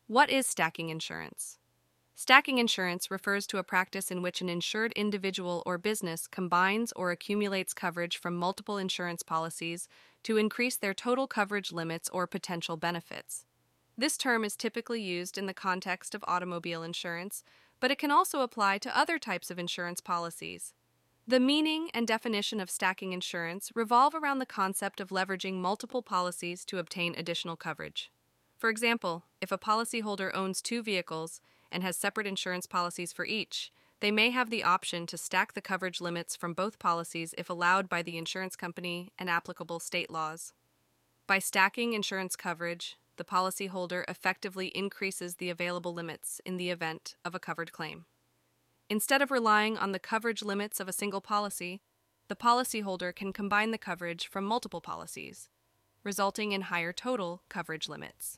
What is stacking insurance? Stacking insurance refers to a practice in which an insured individual or business combines or accumulates coverage from multiple insurance policies to increase their total coverage limits or potential benefits. This term is typically used in the context of automobile insurance, but it can also apply to other types of insurance policies. The meaning and definition of stacking insurance revolve around the concept of leveraging multiple policies to obtain additional coverage. For example, if a policyholder owns two vehicles and has separate insurance policies for each, they may have the option to stack the coverage limits from both policies if allowed by the insurance company and applicable state laws. By stacking insurance coverage, the policyholder effectively increases the available limits in the event of a covered claim. Instead of relying on the coverage limits of a single policy, the policyholder can combine the coverage from multiple policies, resulting in higher total coverage limits.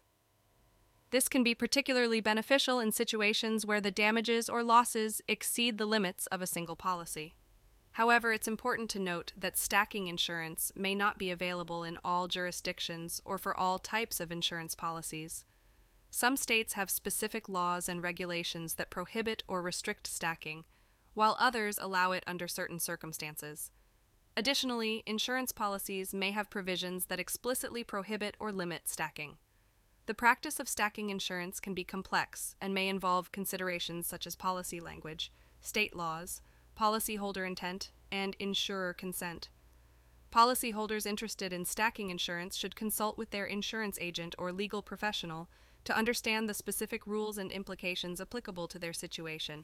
This can be particularly beneficial in situations where the damages or losses exceed the limits of a single policy. However, it's important to note that stacking insurance may not be available in all jurisdictions or for all types of insurance policies. Some states have specific laws and regulations that prohibit or restrict stacking, while others allow it under certain circumstances. Additionally, insurance policies may have provisions that explicitly prohibit or limit stacking. The practice of stacking insurance can be complex and may involve considerations such as policy language, state laws, policyholder intent, and insurer consent. Policyholders interested in stacking insurance should consult with their insurance agent or legal professional to understand the specific rules and implications applicable to their situation.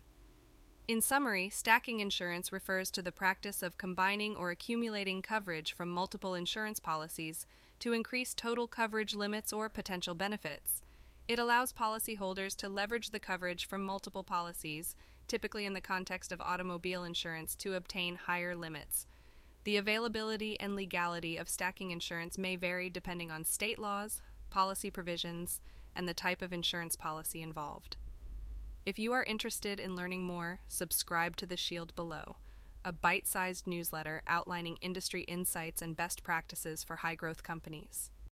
In summary, stacking insurance refers to the practice of combining or accumulating coverage from multiple insurance policies to increase total coverage limits or potential benefits. It allows policyholders to leverage the coverage from multiple policies, typically in the context of automobile insurance, to obtain higher limits. The availability and legality of stacking insurance may vary depending on state laws, policy provisions, and the type of insurance policy involved. If you are interested in learning more, subscribe to The Shield below, a bite-sized newsletter outlining industry insights and best practices for high-growth companies.